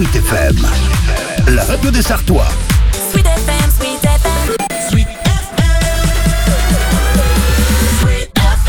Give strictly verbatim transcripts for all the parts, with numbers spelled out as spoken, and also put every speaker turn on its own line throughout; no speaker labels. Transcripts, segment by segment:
Sweet F M, la radio des Sartois.
Sweet F M, Sweet F M, Sweet F M, Sweet F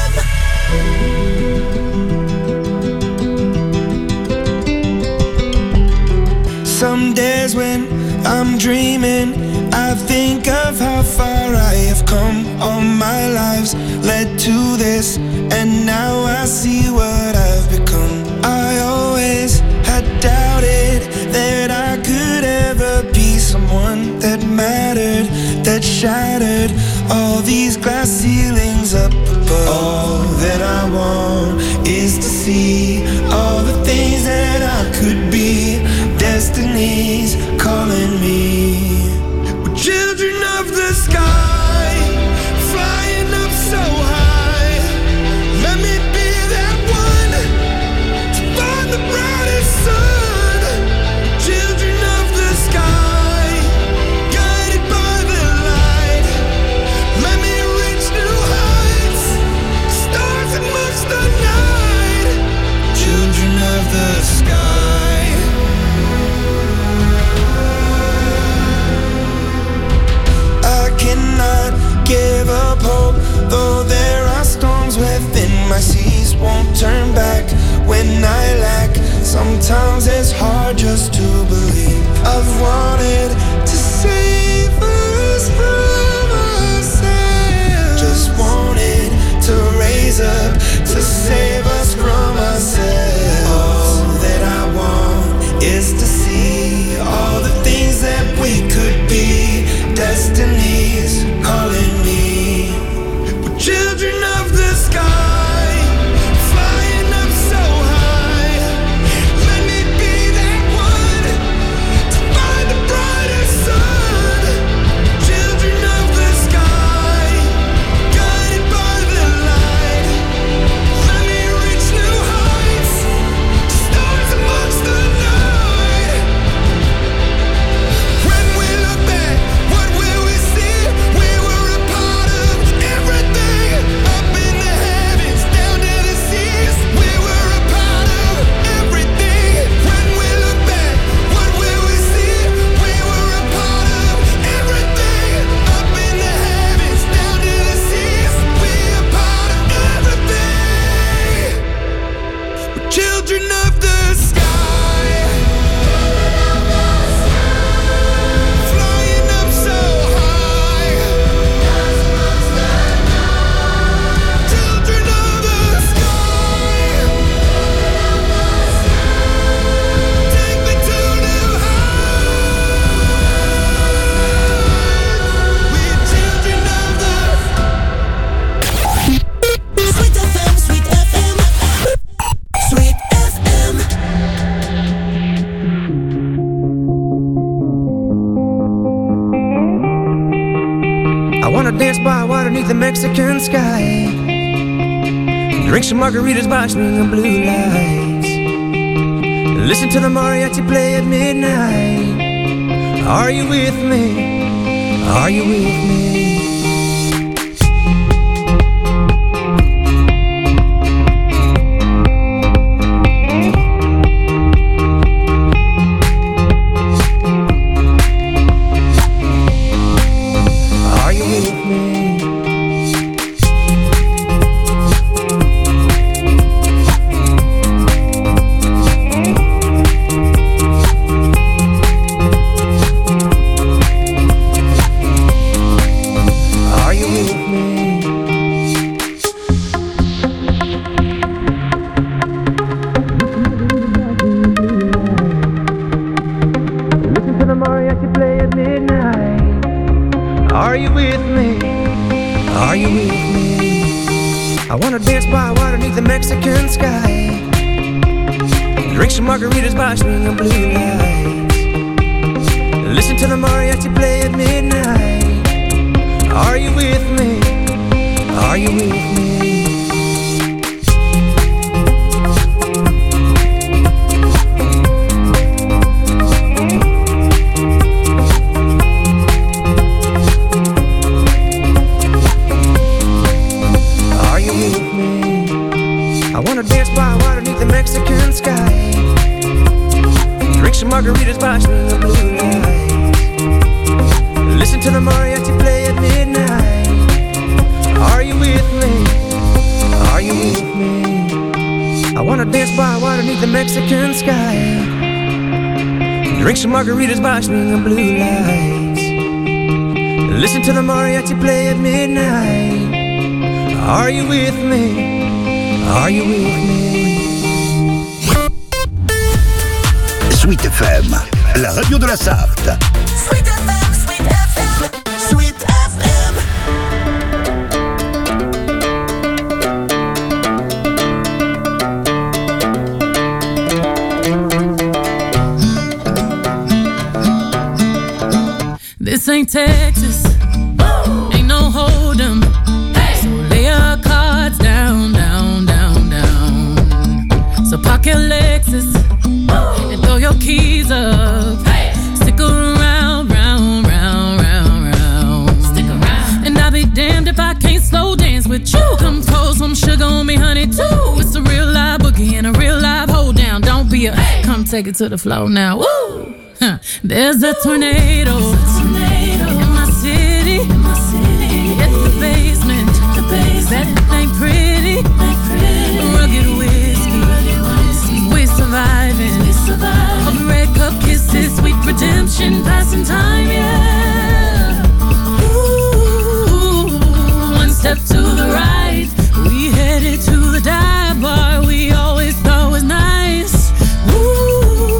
M. Some days when I'm dreaming, I think of how far I have come. All my lives led to this, and now I see what I've become. I always had doubted that I could ever be someone that mattered, that shattered all these glass ceilings up above. All that I want is to see all the things that I could be. Destiny's calling me. We're children of the sky, flying up so high. Let me be that one to find the brightest sun. Children of the sky, guided by the light. Let me reach new heights, stars amongst the night. Children of the sky. I cannot give up hope, though there are storms within my seas. Won't turn back when I lack. Sometimes it's hard just to believe. I've wanted to save us from ourselves. Just wanted to raise up to save us from ourselves. All that I want is to see all the things that we could be. Destiny's calling me. We're children of the sky, flying up so high. Let me be that one to find the brightest sun. Children of the sky, guided by the light. Let me reach new heights, stars amongst the night. When we look back, what will we see? We were a part of everything. Up in the heavens, down to the seas. We were a part of everything. When we look back, what will we see? We were a part of everything. Up in the heavens, down to the seas. We a part of everything. We're children of the sky, flying up so high. Children of the sky, take me to new heights. We're children of the
Sweet F M, Sweet F M, Sweet F M.
I wanna dance by water beneath the Mexican sky. Drink some margaritas by swinging blue lights. Listen to the mariachi play at midnight. Are you with me? Are you with me? Are you with me? Are you with me? Listen to the mariachi play at midnight. Are you with me? Are you with me? I wanna dance by water beneath the Mexican sky. Drink some margaritas by swinging blue lights. Listen to the mariachi play at midnight. Are you with me? Are you with me? Are you with me? I wanna dance by water beneath the Mexican sky. some margaritas by string of blue lights. Listen to the mariachi play at midnight. Are you with me? Are you with me? I wanna dance by water beneath the Mexican sky. Drink some margaritas by string of blue lights. Listen to the mariachi play at midnight. Are you with me? Are you with me?
Sweet F M, la radio de la Sarthe.
Sweet F M, Sweet F M, Sweet F M.
This ain't Texas, Woo! Ain't no hold'em. Hey! So lay your cards down, down, down, down. So park your Lexus Woo! And throw your keys up. Hey! Stick around, round, round, round, round. Stick around. And I'll be damned if I can't slow dance with you. Come pour some sugar on me, honey, too. It's a real live boogie and a real live hold down. Don't be a hey! Come take it to the floor now. Woo! Huh. There's a tornado, There's a tornado in my city, in my city. It's the basement, the basement. That ain't pretty, ain't pretty. Rugged whiskey, rugged whiskey. We surviving, we surviving. Of red cup kisses, sweet redemption, passing time, yeah. Ooh, one step to the right, we headed to the dive bar we always thought was nice. Ooh.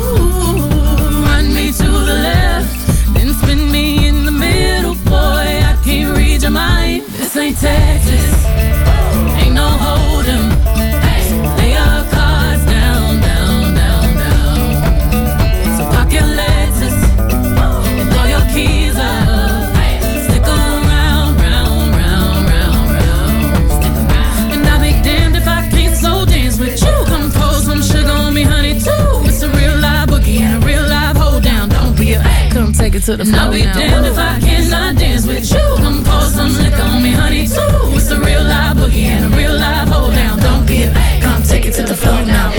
To the left, then spin me in the middle, boy, I can't read your mind. This ain't Texas, ain't no hold'em. So lay your cards down, down, down, down. So park your Lexus and throw your keys up. Stick around, round, round, round, round. Stick around. And I'll be damned if I can't slow dance with you. Come pour some sugar on me, honey, too. It's a real live boogie and a real live hold down. Don't be a come take it to the floor. I'll be now. Damned if I cannot dance with you. Come pour some liquor on me, honey, too. It's a real live boogie and a real live hold down. Don't be a come take it to the floor now.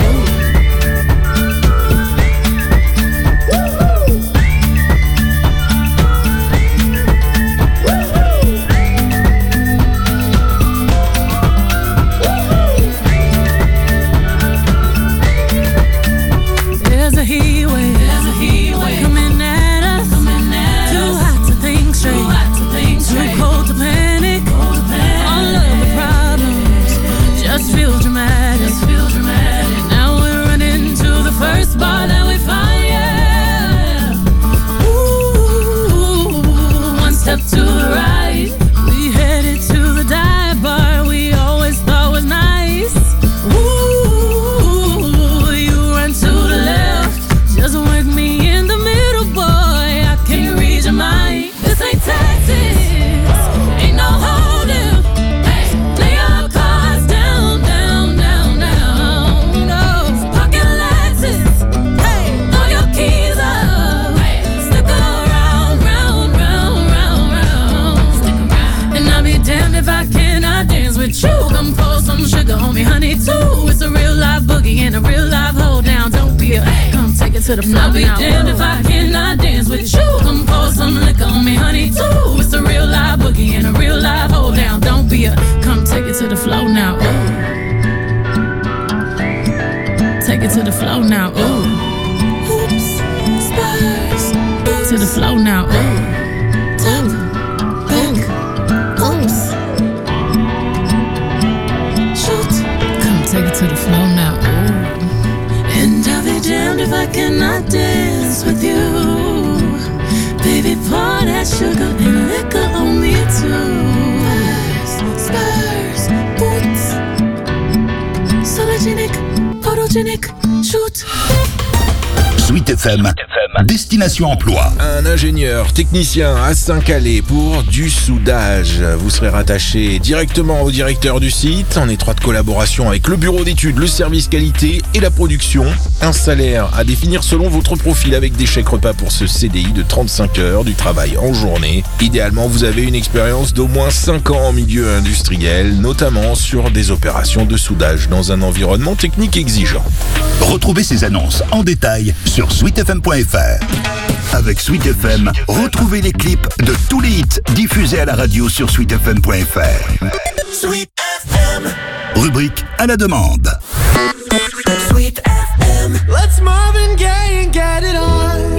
There's a heat wave, there's a heat wave coming at us, coming at too us. Hot to think straight, too hot to think straight. Too cold to panic, cold to panic. All of the problems just feel dramatic, just feel dramatic. Now we're running to the first bar that we find, yeah. Ooh, one step to the right, we headed to the dive bar we always thought was nice. Ooh, you run to the left, just work me in the middle, boy, I can't read your mind. This ain't Texas, ain't no hold'em. Hey, lay your cards down, down, down, down. No, park your Lexus, hey, throw your keys up. Hey, stick around, round, round, round, round. Stick around. And I'll be damned if I cannot dance with you. Come pour some sugar on me, honey, too. It's a real live boogie and a real live hold down. Don't be a come take it to the floor. I'll be damned if I cannot dance with you. Come pour some liquor on me, honey, too. It's a real live boogie and a real live hold down. Don't be a come take it to the floor now. Ooh. Take it to the floor now. Ooh. Oops, spurs, to the floor now. Ooh. Top, back, oops. Shoot, come take it to the floor now. Ooh. And I'll be damned if I cannot dance with you. Baby, pour that sugar and liquor on me too. Spurs, spurs, boots. Sologenic, photogenic, shoot.
Sweet F M, Destination Emploi.
Un ingénieur technicien à Saint-Calais pour du soudage. Vous serez rattaché directement au directeur du site, en étroite collaboration avec le bureau d'études, le service qualité et la production. Un salaire à définir selon votre profil avec des chèques repas pour ce C D I de trente-cinq heures, du travail en journée. Idéalement, vous avez une expérience d'au moins cinq ans en milieu industriel, notamment sur des opérations de soudage dans un environnement technique exigeant.
Retrouvez ces annonces en détail sur sweet f m point f r. Avec Sweet F M, retrouvez les clips de tous les hits diffusés à la radio sur sweet f m point f r.
Sweet F M.
Rubrique à la demande.
Sweet F M.
Let's Marvin Gaye and get it on.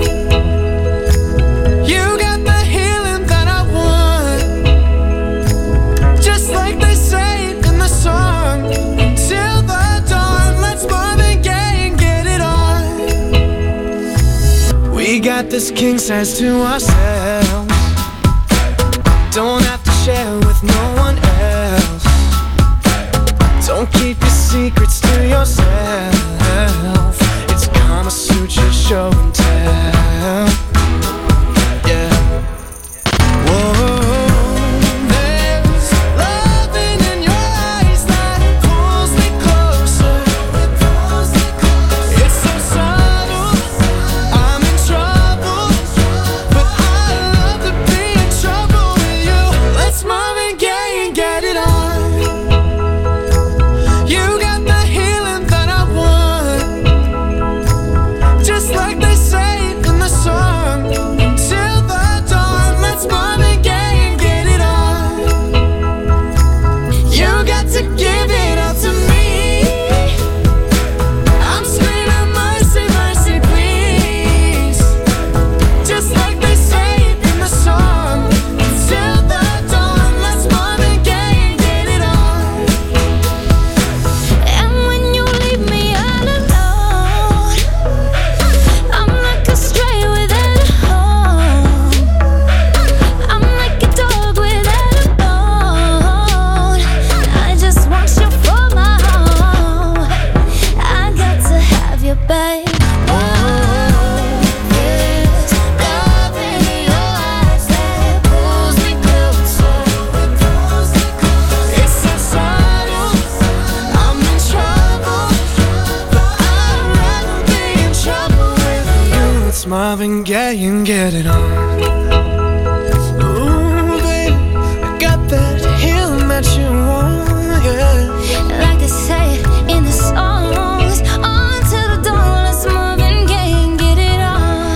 You got the healing that I want. Just like they say in the song. Till the dawn, let's Marvin Gaye and get it on. We got this king size to ourselves. Don't have to share with no one else. Don't keep your secrets to yourself. It's Kama Sutra show and tell. Yeah. Whoa. There's loving in your eyes that pulls me closer. It's so subtle, I'm in trouble, but I love to be in trouble with you. Let's Marvin Gaye and get it on. You got the healing that I want. Just like they say in the song. Till the dawn, let's Marvin Gaye and get it on. You got to give it all to me. I'm screaming mercy, mercy, please. Just like they say in the song. Till the dawn, let's Marvin Gaye and get it on.
And when you leave me all alone, I'm like a stray without a home. I'm like a dog without a bone. I just want you for my home. I got to have you, babe. Oh, there's love in your eyes that pulls me closer.
It's so subtle, I'm in trouble, but I'd rather be in trouble with you. It's Marvin Gaye and get it on. Ooh, baby, I got that healing that you want, yeah.
Like they say in the songs, on to the dawn, let's Marvin Gaye and get it on.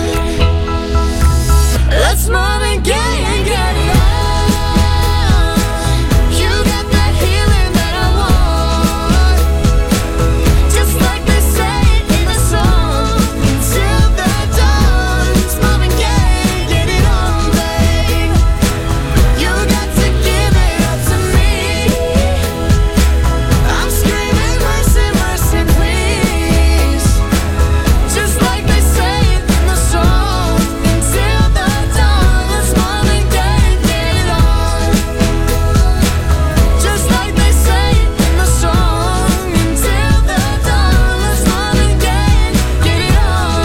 Let's Marvin Gaye and get it on. You got that healing that I want.
Just like they say in the song.
Till the dawn, it's Marvin Gaye and get it on, babe. You got to give it up to me. I'm screaming mercy, mercy, please. Just like they say in the song. Till the dawn, let's Marvin Gaye and get it on. Just like they say in the song. Till the dawn, let's Marvin Gaye and get it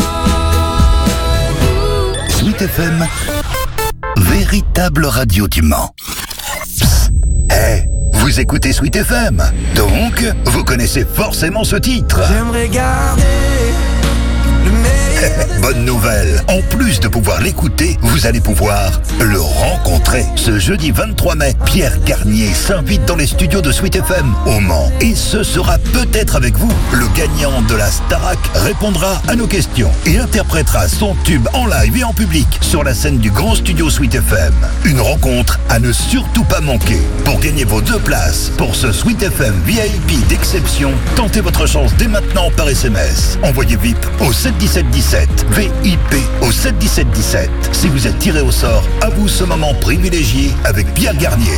on.
Sweet F M, véritable radio du Mans. Psst, hey, vous écoutez Sweet F M, donc vous connaissez forcément ce titre.
J'aimerais garder le meilleur.
Bonne nouvelle, en plus de pouvoir l'écouter, vous allez pouvoir le rencontrer. Ce jeudi vingt-trois mai, Pierre Garnier s'invite dans les studios de Sweet F M au Mans. Et ce sera peut-être avec vous. Le gagnant de la Starac répondra à nos questions et interprétera son tube en live et en public sur la scène du grand studio Sweet F M. Une rencontre à ne surtout pas manquer. Pour gagner vos deux places pour ce Sweet F M V I P d'exception, tentez votre chance dès maintenant par S M S. Envoyez V I P au sept dix-sept dix-sept, V I P au sept dix-sept dix-sept. Si vous êtes tiré au sort, à vous ce moment privilégié avec Pierre Garnier.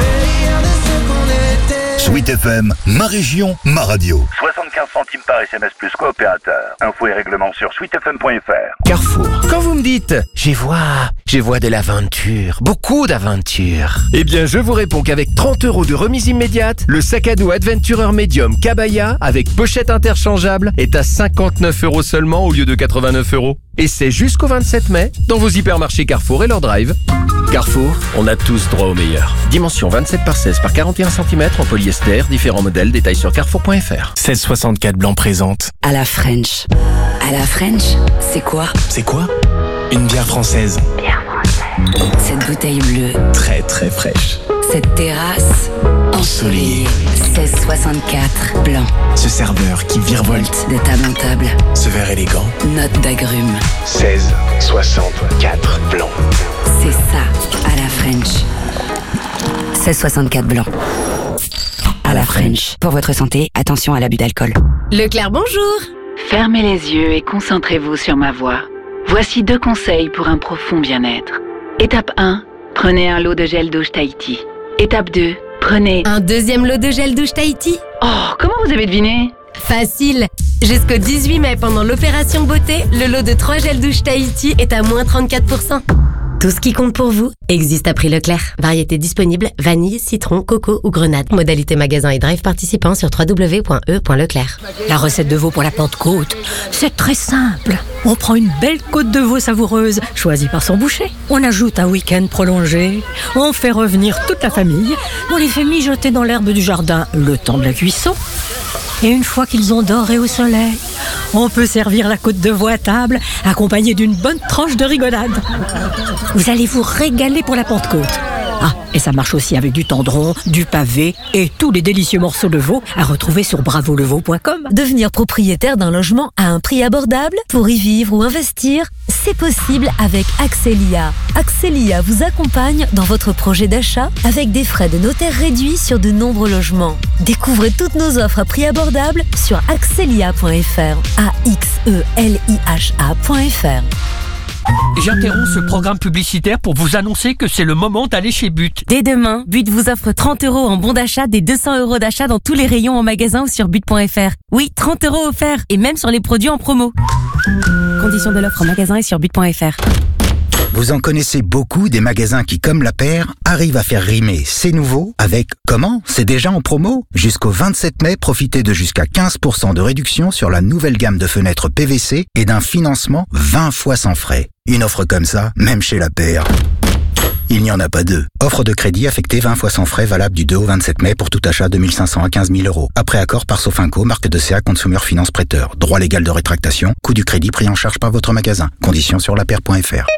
Sweet F M, ma région, ma radio.
soixante-quinze centimes par S M S plus coopérateur. Infos et règlements sur sweet f m point f r.
Carrefour. Quand vous me dites « J'ai voir, Je vois de l'aventure, beaucoup d'aventure. Eh bien, je vous réponds qu'avec trente euros de remise immédiate, le sac à dos Adventurer Medium Kabaya avec pochette interchangeable est à cinquante-neuf euros seulement au lieu de quatre-vingt-neuf euros. Et c'est jusqu'au vingt-sept mai dans vos hypermarchés Carrefour et leur drive. Carrefour, on a tous droit au meilleur. Dimension vingt-sept par seize par quarante et un centimètres en polyester, différents modèles, détails sur carrefour point f r.
seize soixante-quatre blanc présente.
À la French. À la French, c'est quoi?
C'est quoi? Une bière française.
Bière française. Cette bouteille bleue.
Très très fraîche.
Cette terrasse ensoleillée. seize soixante-quatre blanc.
Ce serveur qui virevolte
de table en table.
Ce verre élégant.
Note d'agrumes.
seize soixante-quatre blanc.
C'est ça, à la French. seize soixante-quatre blanc. À la French. Pour votre santé, attention à l'abus d'alcool.
Leclerc, bonjour.
Fermez les yeux et concentrez-vous sur ma voix. Voici deux conseils pour un profond bien-être. Étape un, prenez un lot de gel douche Tahiti. Étape deux, prenez...
Un deuxième lot de gel douche Tahiti.
Oh, comment vous avez deviné?
Facile. Jusqu'au dix-huit mai, pendant l'opération beauté, le lot de trois gels douche Tahiti est à moins trente-quatre pour cent. Tout ce qui compte pour vous existe à prix Leclerc. Variété disponible, vanille, citron, coco ou grenade. Modalité magasin et drive participant sur w w w point e point leclerc.
La recette de veau pour la Pentecôte, c'est très simple. On prend une belle côte de veau savoureuse, choisie par son boucher. On ajoute un week-end prolongé. On fait revenir toute la famille. On les fait mijoter dans l'herbe du jardin le temps de la cuisson. Et une fois qu'ils ont doré au soleil, on peut servir la côte de veau à table, accompagnée d'une bonne tranche de rigolade. Vous allez vous régaler pour la Pentecôte. Ah, et ça marche aussi avec du tendron, du pavé et tous les délicieux morceaux de veau à retrouver sur bravo le veau point com.
Devenir propriétaire d'un logement à un prix abordable pour y vivre ou investir, c'est possible avec Axelia. Axelia vous accompagne dans votre projet d'achat avec des frais de notaire réduits sur de nombreux logements. Découvrez toutes nos offres à prix abordable sur axelia point f r. A X E L I H A point f r.
J'interromps ce programme publicitaire pour vous annoncer que c'est le moment d'aller chez But.
Dès demain, But vous offre trente euros en bon d'achat des deux cents euros d'achat dans tous les rayons en magasin ou sur but point f r. Oui, trente euros offerts et même sur les produits en promo. Conditions de l'offre en magasin et sur but point f r.
Vous en connaissez beaucoup des magasins qui, comme la paire, arrivent à faire rimer c'est nouveau avec comment c'est déjà en promo. Jusqu'au vingt-sept mai, profitez de jusqu'à quinze pour cent de réduction sur la nouvelle gamme de fenêtres P V C et d'un financement vingt fois sans frais. Une offre comme ça, même chez la paire, il n'y en a pas deux. Offre de crédit affectée vingt fois sans frais valable du deux au vingt-sept mai pour tout achat de mille cinq cents à quinze mille euros. Après accord par Sofinco, marque de C A Consumer Finance Prêteur. Droit légal de rétractation, coût du crédit pris en charge par votre magasin. Conditions sur la paire point f r.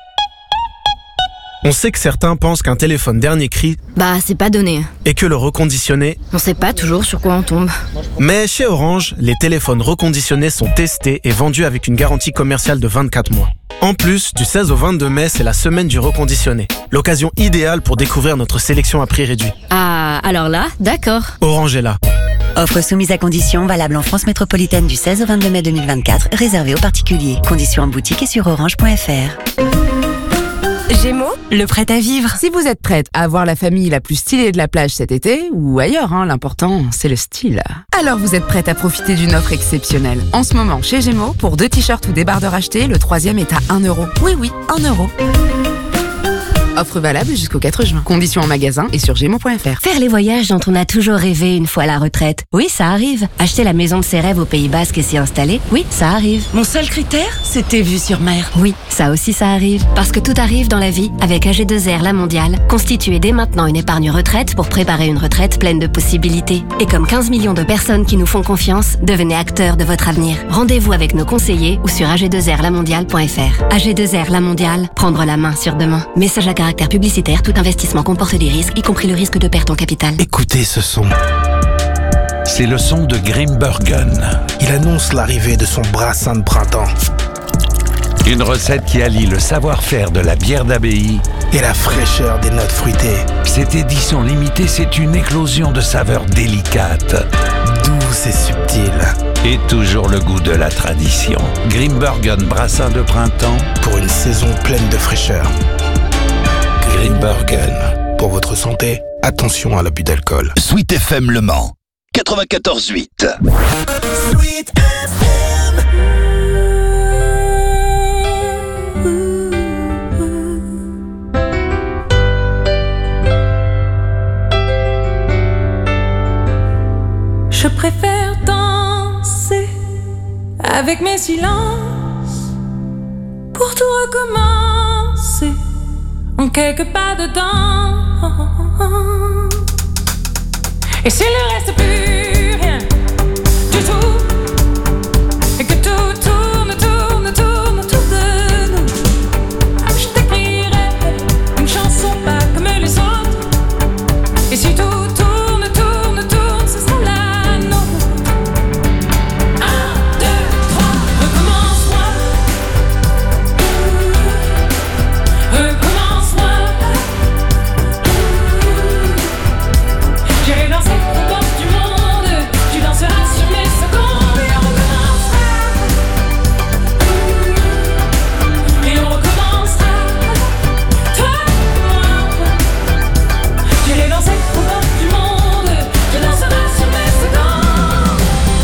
On sait que certains pensent qu'un téléphone dernier cri,
bah c'est pas donné.
Et que le reconditionné,
on sait pas toujours sur quoi on tombe.
Mais chez Orange, les téléphones reconditionnés sont testés et vendus avec une garantie commerciale de vingt-quatre mois. En plus, du seize au vingt-deux mai, c'est la semaine du reconditionné. L'occasion idéale pour découvrir notre sélection à prix réduit.
Ah, alors là, d'accord.
Orange est là.
Offre soumise à conditions, valable en France métropolitaine du seize au vingt-deux mai deux mille vingt-quatre, réservée aux particuliers. Conditions en boutique et sur orange point f r.
Gémeaux, le prêt à vivre.
Si vous êtes prête à avoir la famille la plus stylée de la plage cet été, ou ailleurs, hein, l'important, c'est le style. Alors vous êtes prête à profiter d'une offre exceptionnelle. En ce moment, chez Gémeaux, pour deux t-shirts ou débardeurs achetés, le troisième est à un euro. Oui, oui, un euro. Offre valable jusqu'au quatre juin. Conditions en magasin et sur gémeaux point f r.
Faire les voyages dont on a toujours rêvé une fois à la retraite. Oui, ça arrive. Acheter la maison de ses rêves au Pays Basque et s'y installer. Oui, ça arrive.
Mon seul critère, c'était vue sur mer.
Oui, ça aussi ça arrive. Parce que tout arrive dans la vie avec A G deux R La Mondiale. Constituez dès maintenant une épargne retraite pour préparer une retraite pleine de possibilités. Et comme quinze millions de personnes qui nous font confiance, devenez acteurs de votre avenir. Rendez-vous avec nos conseillers ou sur a g deux r la mondiale point f r. A G deux R La Mondiale, prendre la main sur demain. Message à caractère publicitaire, tout investissement comporte des risques, y compris le risque de perte en capital.
Écoutez ce son. C'est le son de Grimbergen.
Il annonce l'arrivée de son brassin de printemps.
Une recette qui allie le savoir-faire de la bière d'abbaye
et la fraîcheur des notes fruitées.
Cette édition limitée, c'est une éclosion de saveurs délicates,
douces et subtiles.
Et toujours le goût de la tradition. Grimbergen brassin de printemps
pour une saison pleine de fraîcheur. Grimbergen. Pour votre santé, attention à l'abus d'alcool.
Sweet F M Le Mans, quatre-vingt-quatorze huit.
Sweet F M.
avec mes silences, pour tout recommencer, en quelques pas dedans. Et s'il ne reste plus rien du tout, et que tout tourne, tourne, tourne autour de nous, je t'écrirai une chanson pas comme les autres. Et si tout tourne, tourne, tourne, ce sera la nôtre. Un, deux, trois, recommence-moi. Recommence-moi. J'irai danser aux portes du monde. Tu danseras sur mes secondes. Et on recommencera. Et on recommencera. Toi et moi. J'irai danser aux portes du monde. Tu danseras sur mes secondes.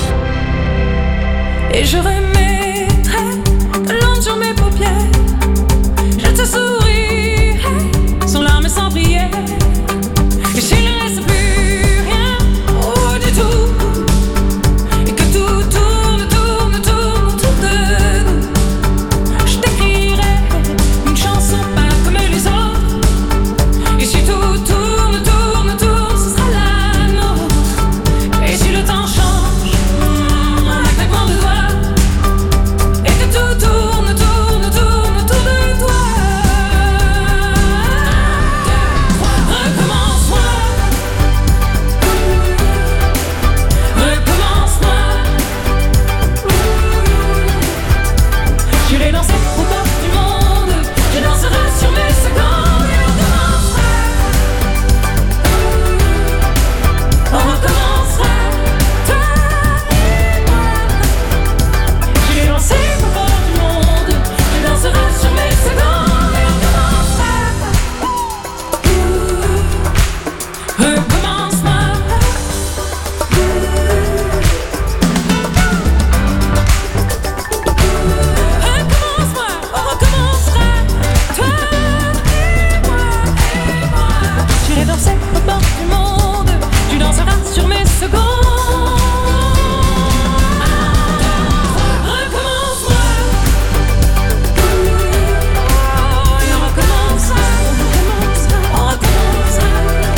Et je remettrai de l'encre sur mes paupières. Je te sourirai sans larmes et sans prière. Et s'il ne reste plus rien, oh du tout, et que tout tourne, tourne, tourne autour de nous, je t'écrirai une chanson pas comme les autres. Et si tout tourne, tourne, tourne, ce sera la nôtre. Et si le temps change, mm, en un claquement de doigts, et que tout tourne, tourne, tourne autour de toi. Recommence-moi. Recommence-moi. J'irai danser aux portes du monde. Je danserai sur mes secondes. Et on recommencera. On recommencera. Toi et moi. J'irai danser aux portes du monde. Je danserai sur mes secondes. Et on recommencera. Recommence-moi. Recommence-moi, on recommencera. Toi et moi, et moi. J'irai danser aux portes du monde. Tu danseras sur mes secondes. Recommence-moi. Et on recommencera. On recommencera.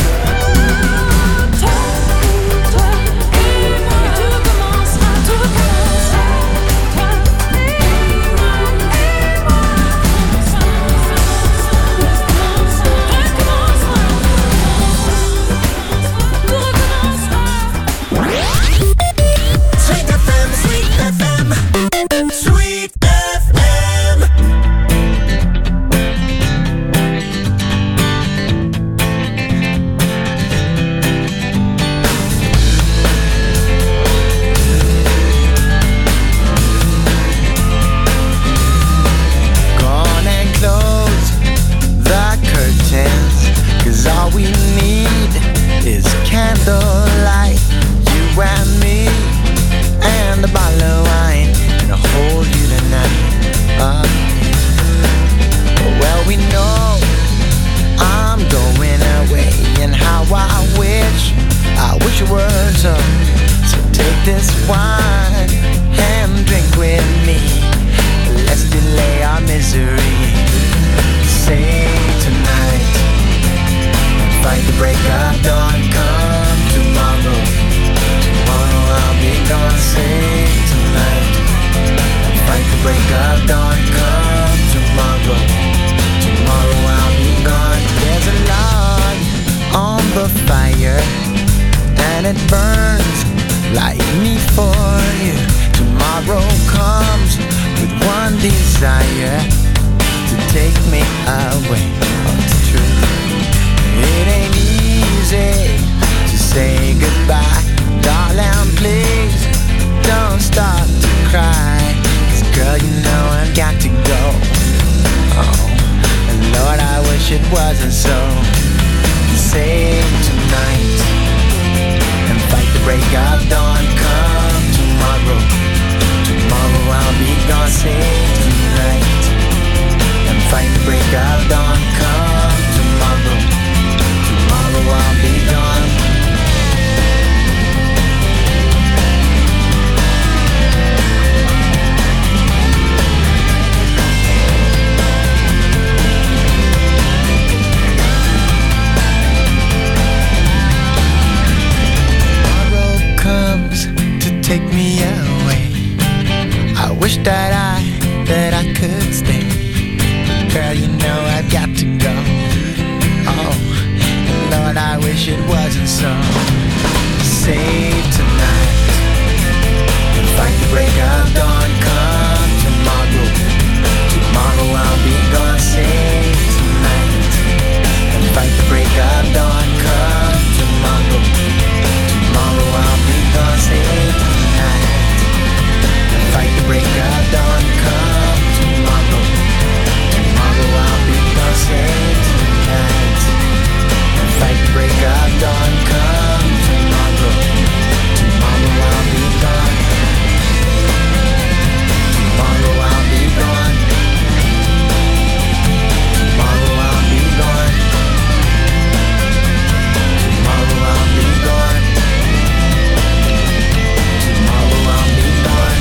Toi, toi et moi. Et tout recommencera. Tout recommencera. Toi et moi, et moi.
Sweet F M, Sweet F M, Sweet F M.
Go on and close the curtains, 'cause all we need is candlelight. You and me, and a bottle of wine, and I'll hold you tonight. Uh, well, we know I'm going away, and how I wish, I wish it were so. So take this wine and drink with me. Let's delay our misery. Say tonight, fight the break of dawn. Come tomorrow, tomorrow I'll be gone. Say tonight, fight the break of dawn. Come tomorrow, tomorrow I'll be gone. There's a log on the fire, and it burns like me for you. Tomorrow comes with one desire, to take me away. Oh, it's true. It ain't easy to say goodbye. Darling, please don't start to cry. 'Cause girl, you know I've got to go. Oh, and Lord, I wish it wasn't so. Save tonight and fight the break of dawn. Come tomorrow, tomorrow I'll be gone. Save tonight and fight the break of dawn. Come tomorrow, tomorrow I'll be gone. I could stay. Girl, you know I've got to go. Oh, and Lord, I wish it wasn't so. Save tonight, fight the break of dawn. Come tomorrow, tomorrow I'll be gone. Save tonight, fight the break of dawn. Come tomorrow, tomorrow I'll be gone. Save tonight, fight the break of dawn. Come tomorrow, tomorrow I'll be gone. Save tonight, fight the break of dawn. Come tomorrow, tomorrow I'll be gone. Tomorrow I'll be gone. Tomorrow I'll be gone. Tomorrow I'll be gone. Tomorrow I'll be gone.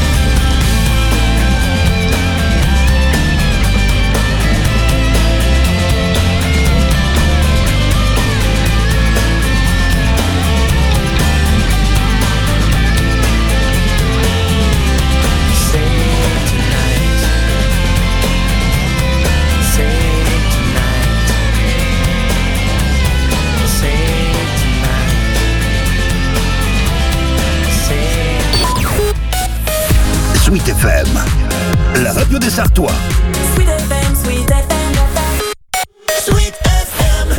Sweet F M, la radio des Sartois.
Sweet F M, Sweet F M, Sweet F M.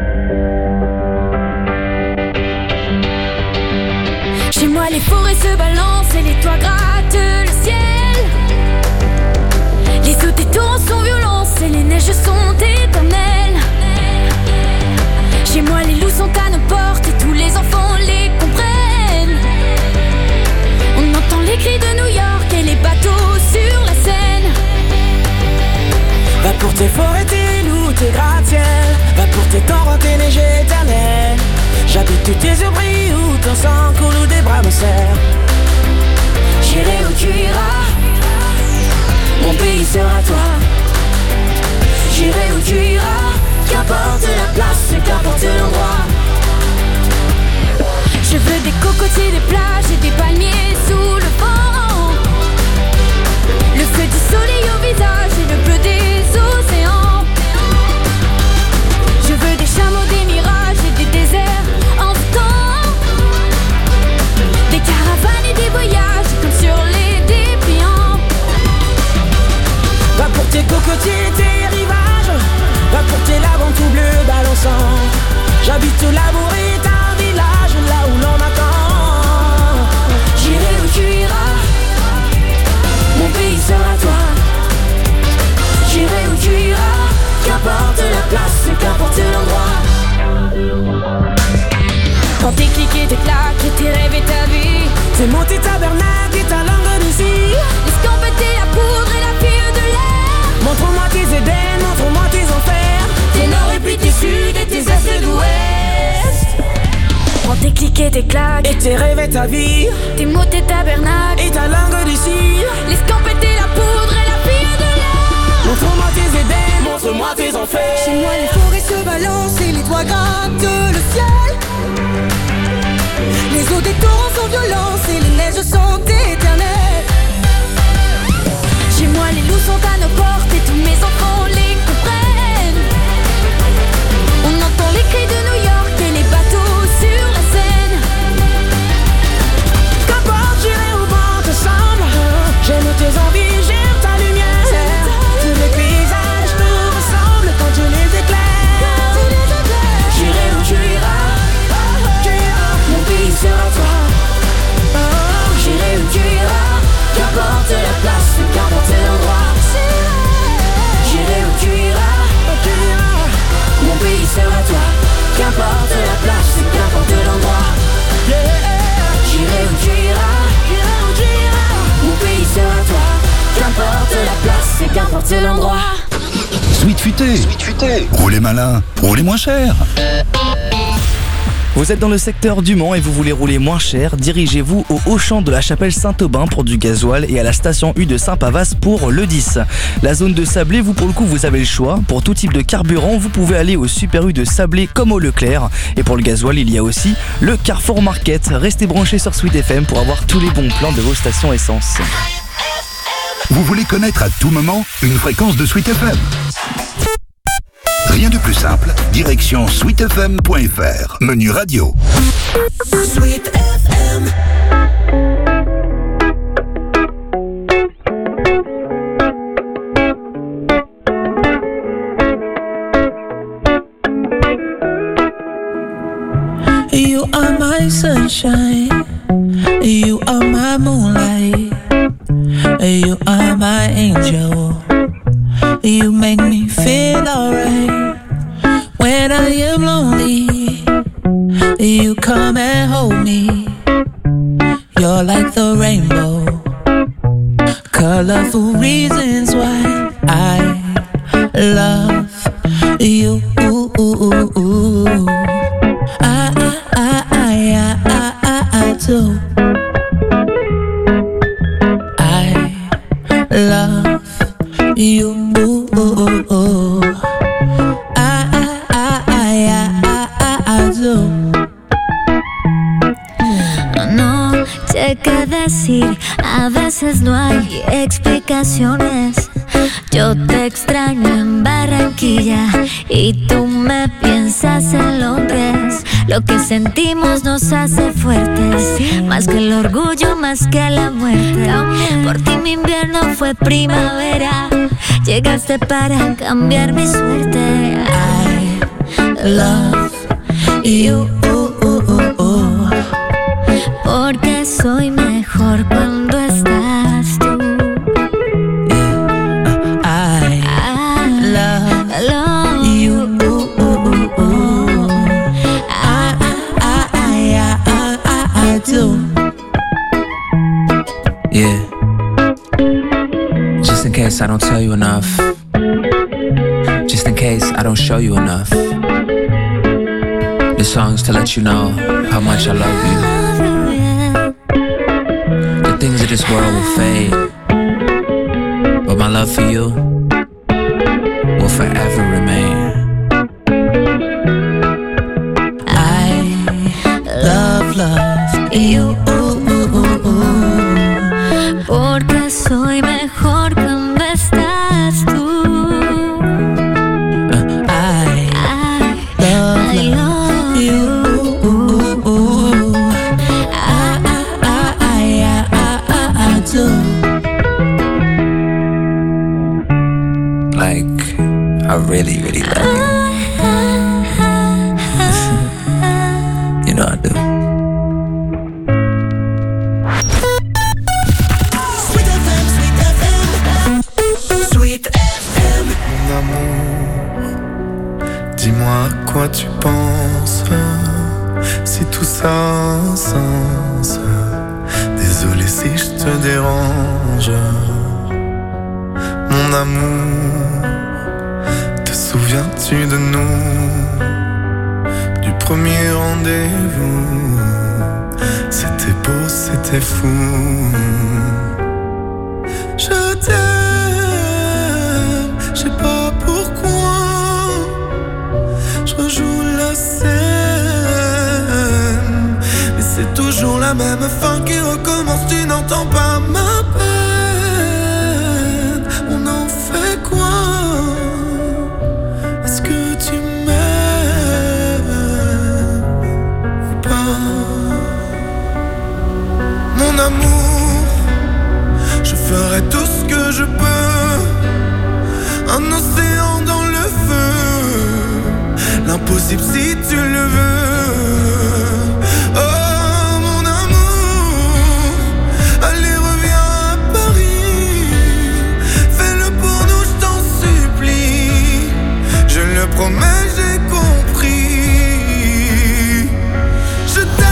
Chez moi les forêts se balancent et les toits grattent le ciel. Les eaux des torrents sont violentes et les neiges sont éternelles. Chez moi les loups sont à nos portes et tous les enfants les comprennent. On entend les cris de New York et les bateaux sur la Seine.
Va pour tes forêts, tes loups, tes gratte-ciel. Va pour tes torrents, tes neiges éternelles. J'habite où tes yeux brillent, où ton sang coule, où des bras me serrent.
J'irai où tu iras, mon pays sera toi. J'irai où tu iras, qu'importe la place, qu'importe l'endroit. Je veux des cocotiers, des plages et des palmiers sous le vent. Le feu du soleil au visage et le bleu des océans. Je veux des chameaux, des mirages et des déserts en temps. Des caravanes et des voyages comme sur les dépliants.
Va pour tes cocotiers, tes rivages. Va pour tes laves tout bleu balançant. J'habite au Labouré, un village là où l'on m'attend.
J'irai où tu iras, mon pays sera toi. J'irai où tu iras, qu'importe la place, qu'importe l'endroit. Quand tes clics et tes claques et tes rêves et ta vie,
c'est monter tabernacle et ta langue d'ici.
L'escampette et la poudre et la fille de l'air.
Montre-moi tes Éden, montre-moi tes enfers.
Tes nord et puis tes sud et tes est d'ouest. Prends tes clics et tes claques
et tes rêves et ta vie.
Tes mots, tes tabernacles
et ta langue d'ici.
L'escampette et la poudre et la fille de l'air.
Montre-moi tes Éden, montre-moi tes enfers.
Chez moi les forêts se balancent et les toits grattent le ciel. Les eaux des torrents sont violentes et les neiges sont éternelles.
Chez moi les loups sont à nos portes et tous mes enfants les comprennent. On entend les cris de New York et les bateaux sur la Seine.
Qu'importe, j'irai où vent te semble. J'aime tes envies, j'aime ta lumière. Tous les paysages te ressemblent quand tu les éclaires.
J'irai où tu iras, mon pays sera toi. J'irai où tu iras, qu'importe la place, qu'importe l'endroit. J'irai où tu iras, mon pays sera toi. Qu'importe la place, qu'importe l'endroit. J'irai où tu iras, mon pays sera toi. Qu'importe la place, qu'importe l'endroit.
Sweet Futé, Sweet Futé. Roulez malin, roulez moins cher.
Vous êtes dans le secteur du Mans et vous voulez rouler moins cher, dirigez-vous au Auchan de la Chapelle Saint-Aubin pour du gasoil et à la station U de Saint-Pavas pour le dix. La zone de Sablé, vous pour le coup vous avez le choix. Pour tout type de carburant, vous pouvez aller au Super U de Sablé comme au Leclerc. Et pour le gasoil, il y a aussi le Carrefour Market. Restez branchés sur Sweet F M pour avoir tous les bons plans de vos stations essence.
Vous voulez connaître à tout moment une fréquence de Sweet F M? Rien de plus simple, direction sweet f m point f r, menu radio.
Sweet F M.
You are my sunshine, you are my moonlight, you are my angel. You make me feel alright. When I am lonely, you come and hold me. You're like the rainbow, colorful reasons why I love you. I, I, I, I, I, I, I do. I love you. I, I, I, I, I, I, I do.
No sé qué decir, a veces no hay explicaciones. Yo te extraño en Barranquilla y tú me piensas en Londres. Lo que sentimos nos hace fuertes, más que el orgullo, más que la muerte. Por ti mi invierno fue primavera, llegaste para cambiar mi suerte. I love you, porque soy mejor cuando estás tú.
I, I love, love you. I, I, I, I, I, I do.
Yeah. Just in case I don't tell you enough. Just in case I don't show you enough. This song's to let you know how much I love you. The things of this world will fade, but my love for you will forever remain.
I love, love you.
Porque soy mejor cuando estás tú.
I, I love, love you. I, I, I, I, I, I do.
Like, I really, really love you. You know I do.
Sweet F M, Sweet F M, Sweet F M.
Mon amour, dis-moi à quoi tu penses, si tout ça a un sens. Désolé si je te dérange. Mon amour, te souviens-tu de nous, du premier rendez-vous? C'était beau, c'était fou. Je t'aime, je sais pas pourquoi. Je rejoue la scène, mais c'est toujours la même fin qui recommence. Tu n'entends pas ma peine. On en fait quoi? Est-ce que tu m'aimes ou pas? Mon amour, je ferai tout ce que je peux. Un océan dans le feu, l'impossible si tu le veux. Oh mon amour, allez reviens à Paris. Fais-le pour nous, je t'en supplie. Je le promets, j'ai compris. Je t'aime.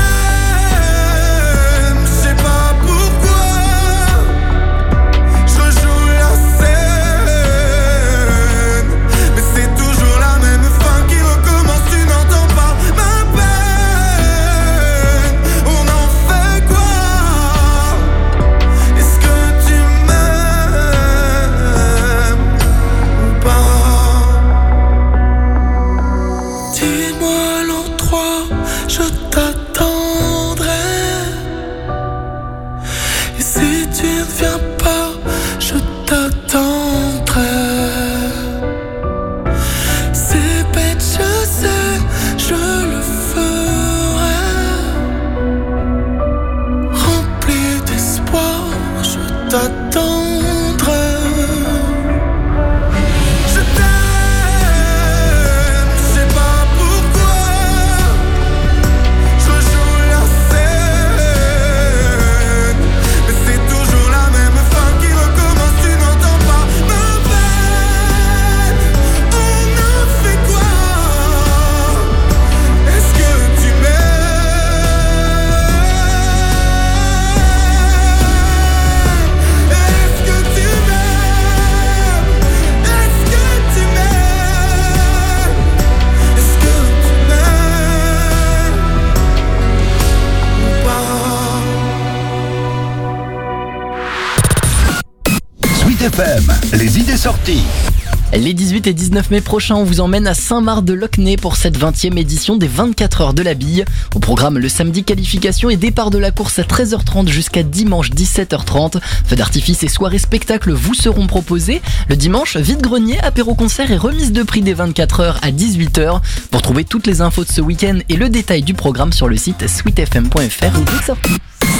sorties.
Les dix-huit et dix-neuf mai prochains, on vous emmène à Saint-Marc-de-Lochnay pour cette vingtième édition des vingt-quatre heures de la bille. Au programme le samedi, qualification et départ de la course à treize heures trente jusqu'à dimanche dix-sept heures trente. Feux d'artifice et soirées spectacles vous seront proposés. Le dimanche, vide-grenier, apéro-concert et remise de prix des vingt-quatre heures à dix-huit heures. Pour trouver toutes les infos de ce week-end et le détail du programme sur le site sweet f m point f r ou des sorties.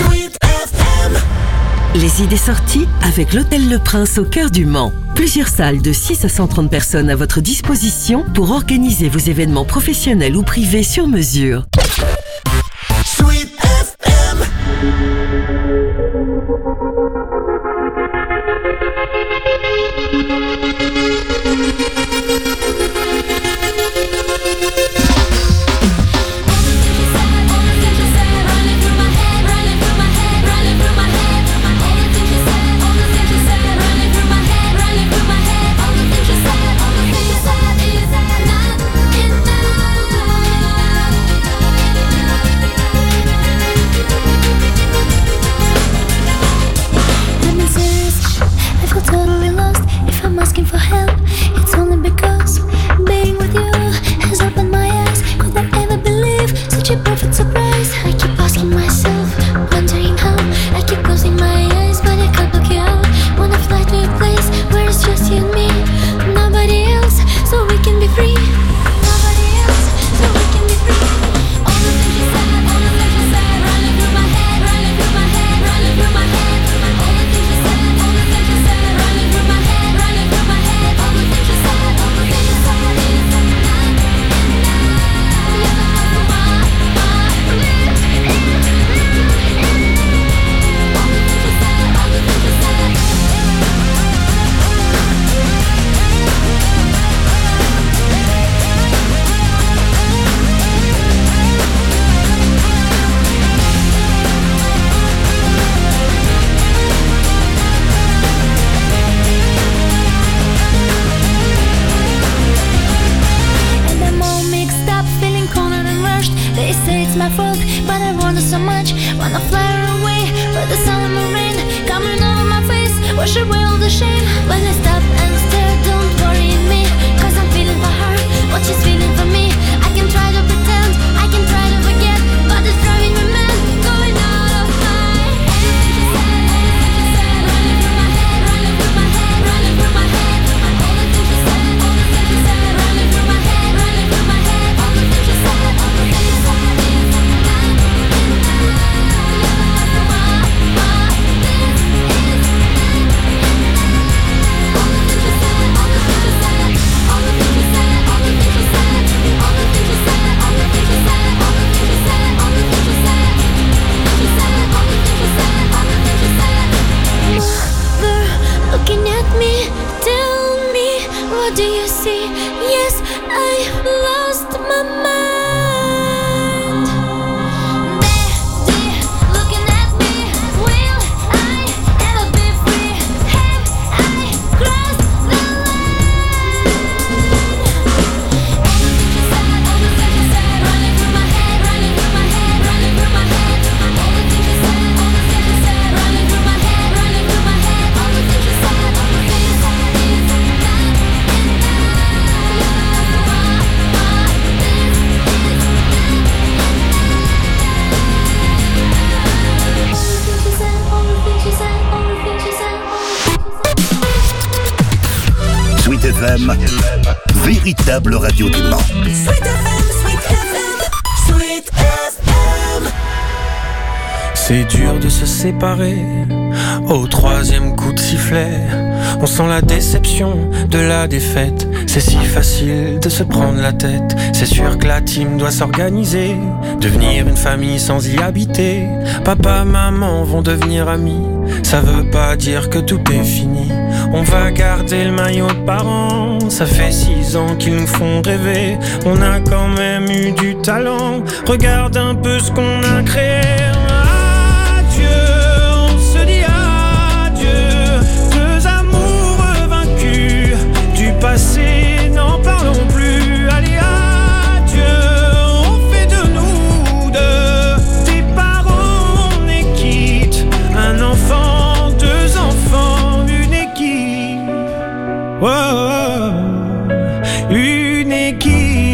Les idées sorties avec l'Hôtel Le Prince au cœur du Mans. Plusieurs salles de six à cent trente personnes à votre disposition pour organiser vos événements professionnels ou privés sur mesure.
Sweet F M.
Véritable radio du Mans.
Sweet F M, Sweet F M, Sweet F M.
C'est dur de se séparer au troisième coup de sifflet. On sent la déception de la défaite. C'est si facile de se prendre la tête. C'est sûr que la team doit s'organiser, devenir une famille sans y habiter. Papa, maman vont devenir amis. Ça veut pas dire que tout est fini. On va garder le maillot de parents. Ça fait six ans qu'ils nous font rêver. On a quand même eu du talent. Regarde un peu ce qu'on a créé. Adieu, on se dit adieu. Deux amours vaincus du passé, n'en parlons plus. Allez, adieu, on fait de nous deux des parents, on est quitte. Un enfant, deux enfants, une équipe.
Oh, une équipe.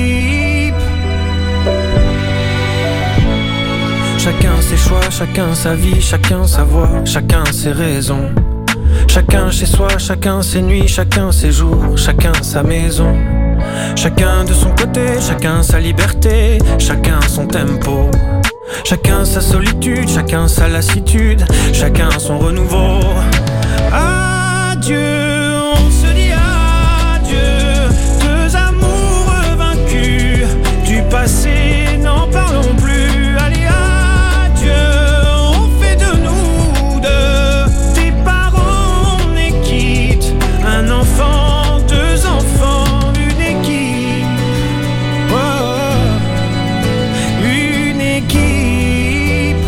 Chacun ses choix, chacun sa vie, chacun sa voix, chacun ses raisons. Chacun chez soi, chacun ses nuits, chacun ses jours, chacun sa maison. Chacun de son côté, chacun sa liberté, chacun son tempo. Chacun sa solitude, chacun sa lassitude, chacun son renouveau. Adieu, on se dit adieu. Deux amours vaincus du passé, n'en parlons plus. Allez, adieu, on fait de nous deux des parents, on est quitte. Un enfant, deux enfants, une équipe. Oh, une équipe.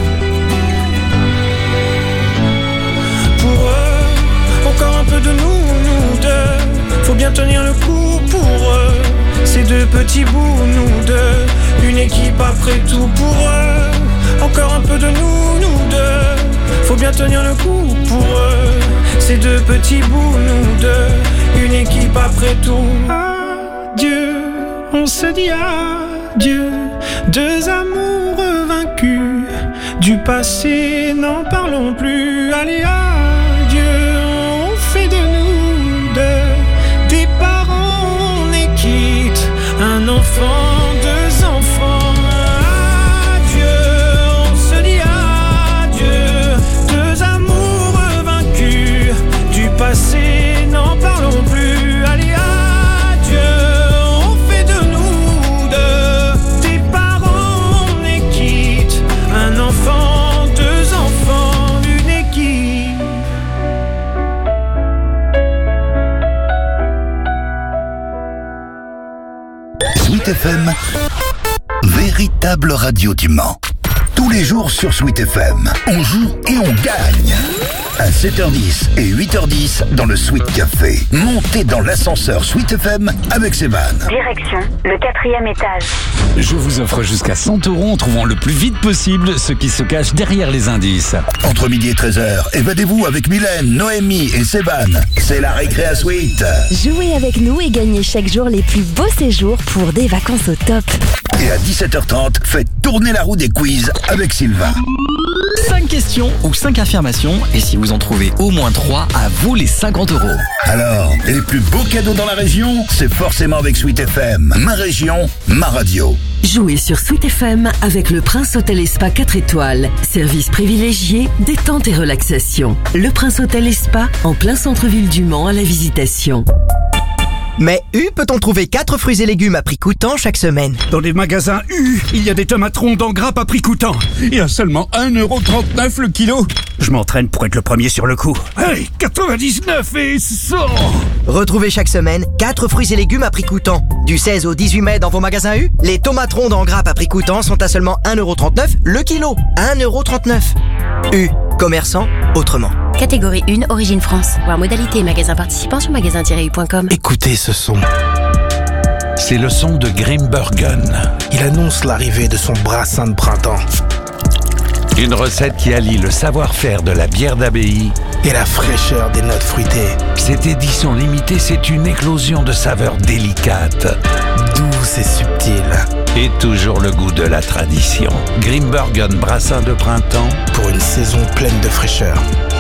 Pour eux, encore un peu de nous, nous deux. Faut bien tenir le coup pour eux. Ces deux petits bouts, nous deux. Une équipe après tout pour eux. Encore un peu de nous, nous deux. Faut bien tenir le coup pour eux. Ces deux petits bouts, nous deux. Une équipe après tout. Adieu, on se dit adieu. Deux amours vaincus du passé, n'en parlons plus. Allez, adieu, on fait de nous deux des parents, on est quitte. Un enfant, deux enfants. Adieu, on se dit adieu. Deux amours vaincus du passé, n'en parlons plus. Allez, adieu, on fait de nous deux des parents, on est quitte. Un enfant, deux enfants, une équipe.
Sweet F M, véritable radio du Mans. Tous les jours sur Sweet F M, on joue et on gagne. À sept heures dix et huit heures dix dans le Sweet Café. Montez dans l'ascenseur Sweet F M avec Séban.
Direction le quatrième étage.
Je vous offre jusqu'à cent euros en trouvant le plus vite possible ce qui se cache derrière les indices.
Entre midi et treize heures, évadez-vous avec Mylène, Noémie et Séban. C'est la récré à Sweet.
Jouez avec nous et gagnez chaque jour les plus beaux séjours pour des vacances au top.
Et à dix-sept heures trente, faites tourner la roue des quiz avec Sylvain.
cinq questions ou cinq affirmations, et si vous en trouvez au moins trois, à vous les cinquante euros.
Alors, les plus beaux cadeaux dans la région, c'est forcément avec Sweet F M. Ma région, ma radio.
Jouez sur Sweet F M avec le Prince Hôtel et Spa quatre étoiles. Service privilégié, détente et relaxation. Le Prince Hôtel et Spa, en plein centre-ville du Mans à la Visitation.
Mais U peut-on trouver quatre fruits et légumes à prix coûtant chaque semaine?
Dans les magasins U, il y a des tomates rondes en grappe à prix coûtant. Et à seulement un euro trente-neuf le kilo. Je m'entraîne pour être le premier sur le coup. Hey, quatre-vingt-dix-neuf et cent.
Retrouvez chaque semaine quatre fruits et légumes à prix coûtant. Du seize au dix-huit mai dans vos magasins U, les tomates rondes en grappe à prix coûtant sont à seulement un euro trente-neuf le kilo. un euro trente-neuf. U, commerçant autrement.
Catégorie un, Origine France. Voir modalité et magasin participant sur magasin tiret u point com.
Écoutez ce son. C'est le son de Grimbergen.
Il annonce l'arrivée de son brassin de printemps.
Une recette qui allie le savoir-faire de la bière d'abbaye
et la fraîcheur des notes fruitées.
Cette édition limitée, c'est une éclosion de saveurs délicates,
douces et subtiles.
Et toujours le goût de la tradition. Grimbergen brassin de printemps
pour une saison pleine de fraîcheur.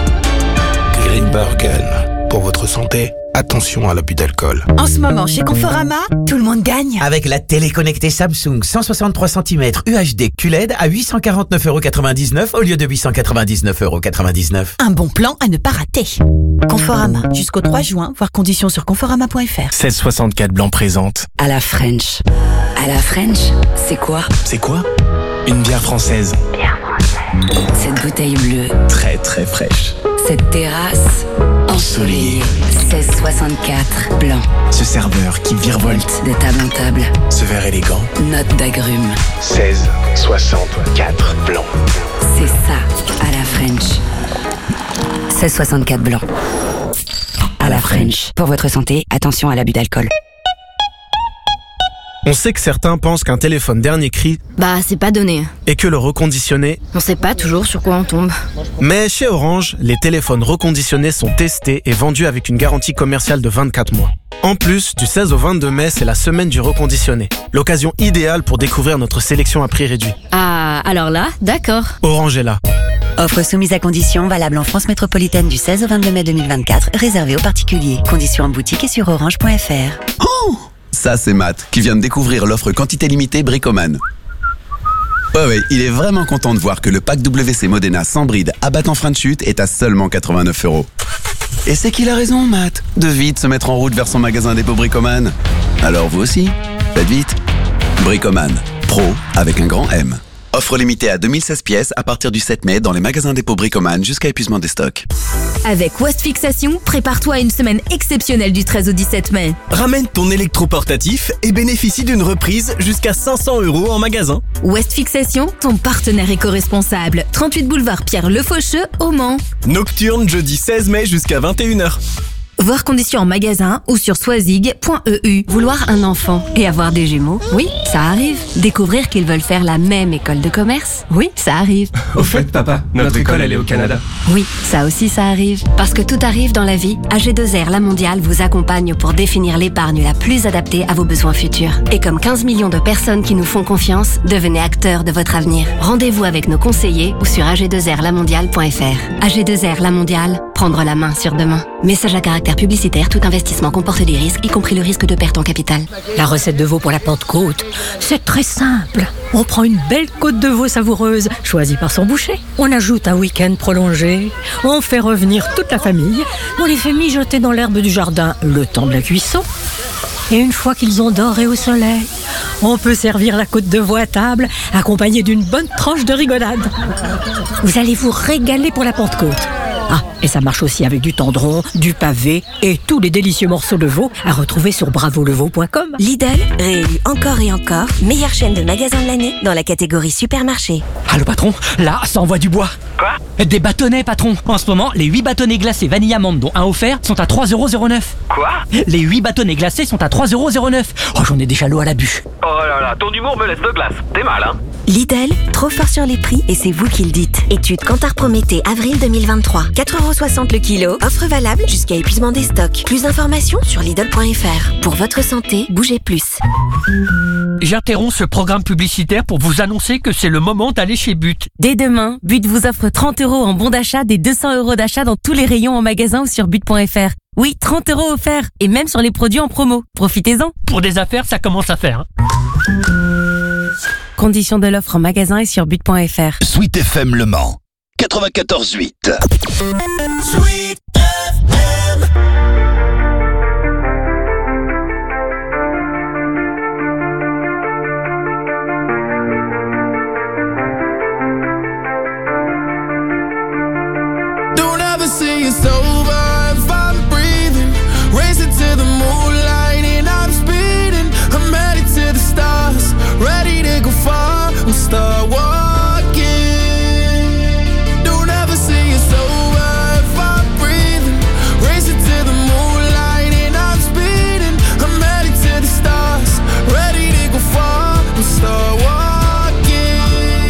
Grimbergen, pour votre santé, attention à l'abus d'alcool.
En ce moment, chez Conforama, tout le monde gagne.
Avec la télé connectée Samsung cent soixante-trois centimètres U H D Q L E D à huit cent quarante-neuf euros quatre-vingt-dix-neuf au lieu de huit cent quatre-vingt-dix-neuf euros quatre-vingt-dix-neuf.
Un bon plan à ne pas rater. Conforama, jusqu'au trois juin, voir conditions sur conforama point f r.
seize soixante-quatre Blanc présente.
À la French. À la French, c'est quoi?
C'est quoi? Une bière française.
Bière française. Cette bouteille bleue.
Très très fraîche.
Cette terrasse ensoleillée. seize soixante-quatre Blanc.
Ce serveur qui virevolte
de table en table.
Ce verre élégant.
Note d'agrumes.
seize soixante-quatre Blanc.
C'est ça, à la French. seize soixante-quatre Blanc. À la French. Pour votre santé, attention à l'abus d'alcool.
On sait que certains pensent qu'un téléphone dernier cri,
Bah, c'est pas donné.
et que le reconditionné,
On sait pas toujours sur quoi on tombe.
mais chez Orange, les téléphones reconditionnés sont testés et vendus avec une garantie commerciale de vingt-quatre mois. En plus, du seize au vingt-deux mai, c'est la semaine du reconditionné. L'occasion idéale pour découvrir notre sélection à prix réduit.
Ah, alors là, d'accord.
Orange est là.
Offre soumise à conditions, valable en France métropolitaine du seize au vingt-deux mai deux mille vingt-quatre, réservée aux particuliers. Conditions en boutique et sur orange point f r.
Oh, ça c'est Matt, qui vient de découvrir l'offre quantité limitée Bricoman. Ouais ouais, il est vraiment content de voir que le pack W C Modena sans bride abattant frein de chute est à seulement quatre-vingt-neuf euros. Et c'est qu'il a raison, Matt, de vite se mettre en route vers son magasin dépôt Bricoman. Alors vous aussi, faites vite. Bricoman, pro avec un grand M. Offre limitée à deux mille seize pièces à partir du sept mai dans les magasins dépôt Bricoman jusqu'à épuisement des stocks.
Avec West Fixation, prépare-toi à une semaine exceptionnelle du treize au dix-sept mai.
Ramène ton électroportatif et bénéficie d'une reprise jusqu'à cinq cents euros en magasin.
West Fixation, ton partenaire éco-responsable. trente-huit boulevard Pierre Le Faucheux, au Mans.
Nocturne jeudi seize mai jusqu'à vingt et une heures.
Voir conditions en magasin ou sur swazig point e u.
Vouloir un enfant et avoir des jumeaux, oui, ça arrive. Découvrir qu'ils veulent faire la même école de commerce, oui, ça arrive.
Au fait, papa, notre école, elle est au Canada.
Oui, ça aussi, ça arrive. Parce que tout arrive dans la vie, A G deux R La Mondiale vous accompagne pour définir l'épargne la plus adaptée à vos besoins futurs. Et comme quinze millions de personnes qui nous font confiance, devenez acteurs de votre avenir. Rendez-vous avec nos conseillers ou sur a g deux r la mondiale point f r. A G deux R La Mondiale, prendre la main sur demain. Message à caractère publicitaire, tout investissement comporte des risques, y compris le risque de perte en capital.
La recette de veau pour la Pentecôte, c'est très simple. On prend une belle côte de veau savoureuse, choisie par son boucher. On ajoute un week-end prolongé. On fait revenir toute la famille. On les fait mijoter dans l'herbe du jardin le temps de la cuisson. Et une fois qu'ils ont doré au soleil, on peut servir la côte de veau à table, accompagnée d'une bonne tranche de rigolade. Vous allez vous régaler pour la Pentecôte. Ah, et ça marche aussi avec du tendron, du pavé et tous les délicieux morceaux de veau à retrouver sur bravo le veau point com.
Lidl, réélu encore et encore, meilleure chaîne de magasins de l'année dans la catégorie supermarché.
Allô patron, là, ça envoie du bois.
Quoi?
Des bâtonnets patron. En ce moment, les huit bâtonnets glacés vanille amande dont un offert sont à trois euros zéro neuf.
Quoi?
Les huit bâtonnets glacés sont à trois euros zéro neuf. Oh, j'en ai des chalots à la bûche.
Oh là là, ton humour me laisse de glace. T'es mal, hein?
Lidl, trop fort sur les prix et c'est vous qui le dites. Étude Kantar Prométhée avril deux mille vingt-trois. quatre euros soixante le kilo. Offre valable jusqu'à épuisement des stocks. Plus d'informations sur lidl point f r. Pour votre santé, bougez plus.
J'interromps ce programme publicitaire pour vous annoncer que c'est le moment d'aller chez But.
Dès demain, But vous offre trente euros en bon d'achat des deux cents euros d'achat dans tous les rayons en magasin ou sur but point f r. Oui, trente euros offerts et même sur les produits en promo. Profitez-en.
Pour des affaires, ça commence à faire. Hein.
Conditions de l'offre en magasin et sur but point f r.
Sweet F M Le Mans, quatre-vingt-quatorze huit.
Sweet F M.
Don't ever say it's over if I'm breathing. Racing to the moonlight and I'm speeding. I'm headed to the stars, ready to go far. We'll start walking. Don't ever say it's over if I'm breathing. Racing to the moonlight and I'm speeding. I'm headed to the stars, ready to go far. We'll start walking.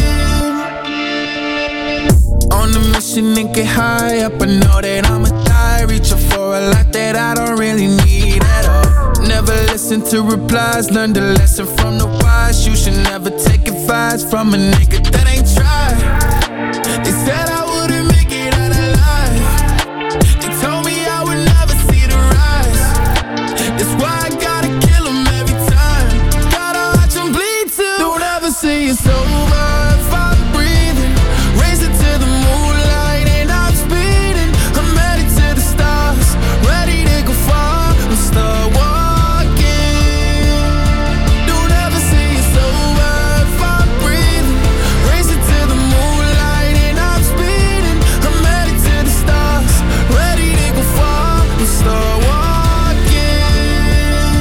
On a mission and get high up. I know that I'ma die, reaching for a lot that I don't really need at all. Never listen to replies, learn the lesson from the wise. You should never take advice from a nigga that ain't tried. They said I wouldn't make it out alive. They told me I would never see the rise. That's why I gotta kill 'em every time. Gotta watch 'em bleed too. Don't ever say it's over if I'm breathing. Racing to the moonlight and I'm speeding. I'm headed to the stars, ready to go far. We'll start walking. Don't ever say it's over if I'm breathing. Racing to the moonlight and I'm speeding. I'm headed to the stars, ready to go far. We'll start walking.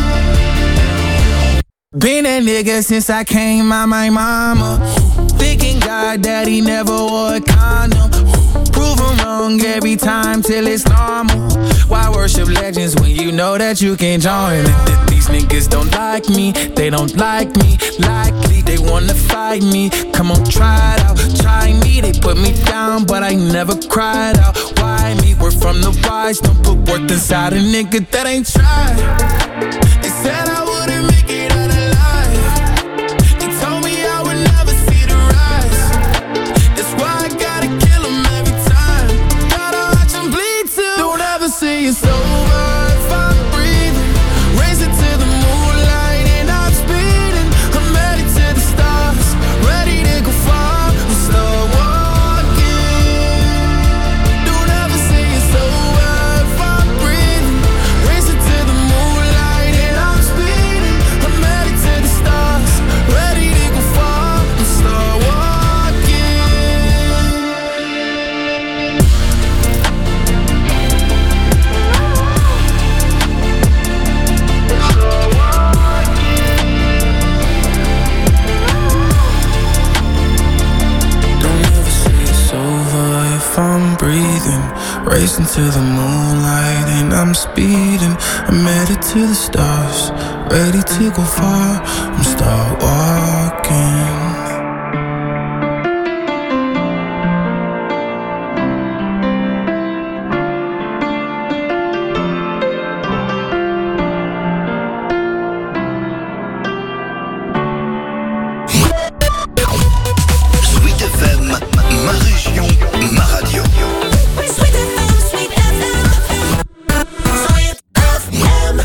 Been that nigga since I came out my mama. Thinking God that he never wore a condom. Prove him wrong every time till it's normal. Why worship legends when you know that you can join? These niggas don't like me, they don't like me. Likely they wanna fight me. Come on, try it out, try me. They put me down, but I never cried out. Why me? We're from the wise. Don't put worth inside a nigga that ain't tried. They said I wouldn't make it out alive. They told me I would never see the rise. That's why I gotta kill them every time. Gotta watch them bleed too. Don't ever say it's over if I'm breathing. Raise it to the moonlight and I'm speeding. I'm headed to the stars, ready to go far and start walking. Don't ever say it's over if I'm breathing. Raise it to the moonlight and I'm speeding. I'm headed to the stars, ready to go far and start walking. Don't ever say it's over if I'm breathing. Racing to the moonlight and I'm speeding. I'm headed to the stars, ready to go far and start walking.
Sweet F M, ma région, ma radio.
Sweet F M, Sweet F M. Sweet F M.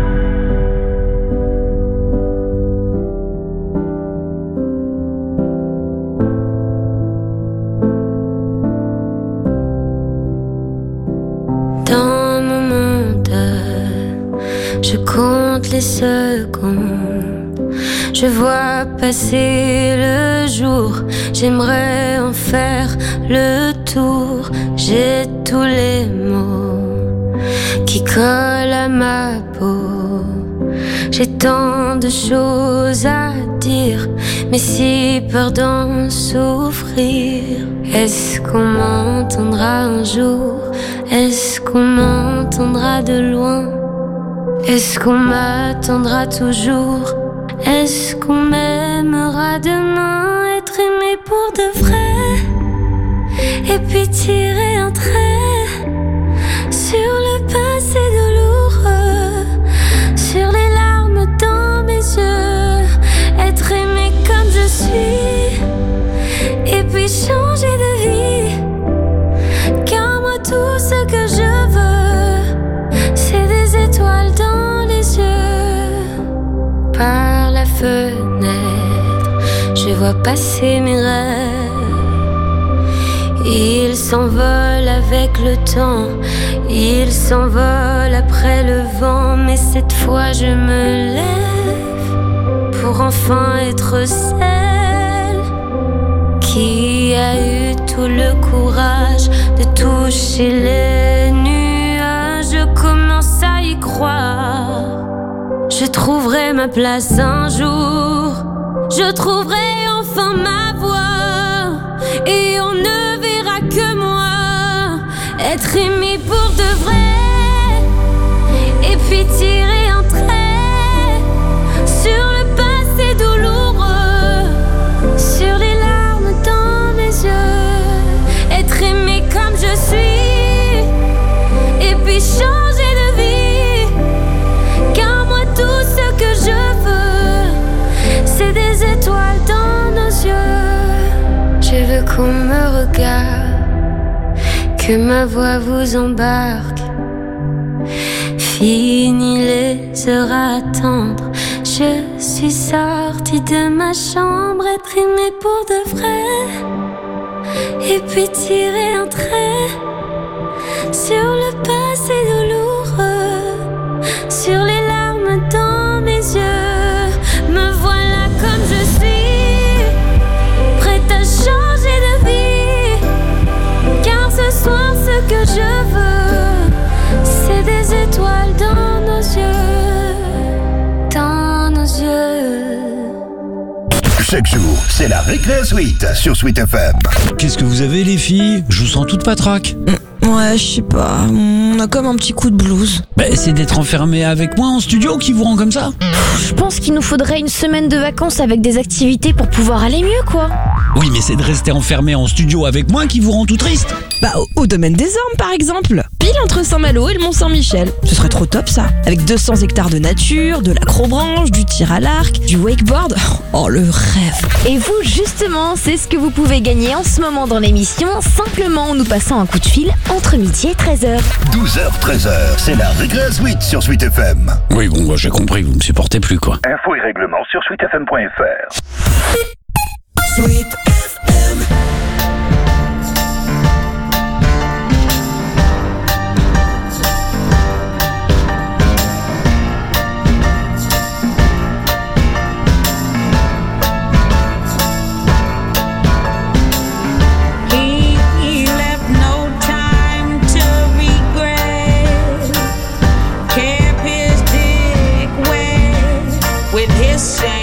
Dans mon monde, je compte les secondes. Je vois passer le jour. J'aimerais en faire le tour. J'ai tous les mots qui collent à ma peau. J'ai tant de choses à dire, mais si peur d'en souffrir. Est-ce qu'on m'entendra un jour? Est-ce qu'on m'entendra de loin? Est-ce qu'on m'attendra toujours? Est-ce qu'on m'aimera demain? Être aimé pour de vrai, et puis tirer un trait sur le passé douloureux, sur les larmes dans mes yeux. Être aimé comme je suis, et puis changer de vie. Car moi tout ce que je veux, c'est des étoiles dans les yeux. Par la fenêtre, je vois passer mes rêves. Ils s'envolent avec le temps, ils s'envolent après le vent. Mais cette fois je me lève pour enfin être celle qui a eu tout le courage de toucher les nuages. Je commence à y croire. Je trouverai ma place un jour. Je trouverai enfin ma voix. Et on ne verra que moi. Être aimé pour de vrai. Et puis tirer un trait sur le passé douloureux, sur les larmes dans mes yeux. Être aimé comme je suis, et puis changer de vie. Car moi tout ce que je veux, c'est des étoiles dans nos yeux. Je veux qu'on me regarde, que ma voix vous embarque. Fini les heures à attendre, je suis sortie de ma chambre. Être aimée pour de vrai, et puis tirer un trait sur le passé douloureux, sur les larmes dans mes yeux. Me voilà comme je suis, prête à changer de vie. Car ce soir ce que je veux, c'est des étoiles dans nos yeux, dans nos yeux.
Chaque jour, c'est la Récré Suite sur Sweet F M.
Qu'est-ce que vous avez les filles? Je vous sens toute patraque. Ouais, je sais pas, on a comme un petit coup de blues.
Bah, c'est d'être enfermé avec moi en studio qui vous rend comme ça.
Je pense qu'il nous faudrait une semaine de vacances avec des activités pour pouvoir aller mieux, quoi.
Oui, mais c'est de rester enfermé en studio avec moi qui vous rend tout triste.
Bah, au, au domaine des Ormes, par exemple. Pile entre Saint-Malo et le Mont-Saint-Michel. Ce serait trop top, ça. Avec deux cents hectares de nature, de l'acrobranche, du tir à l'arc, du wakeboard. Oh, le rêve.
Et vous, justement, c'est ce que vous pouvez gagner en ce moment dans l'émission, simplement en nous passant un coup de fil entre midi et treize heures.
douze heures treize heures, c'est la Récré Suite sur Sweet F M.
Oui, bon, bah, j'ai compris, vous me supportez plus, quoi.
Infos et règlements sur sweet f m point f r.
Sweet F M.
He left no time to regret. Kept his dick wet with his shame.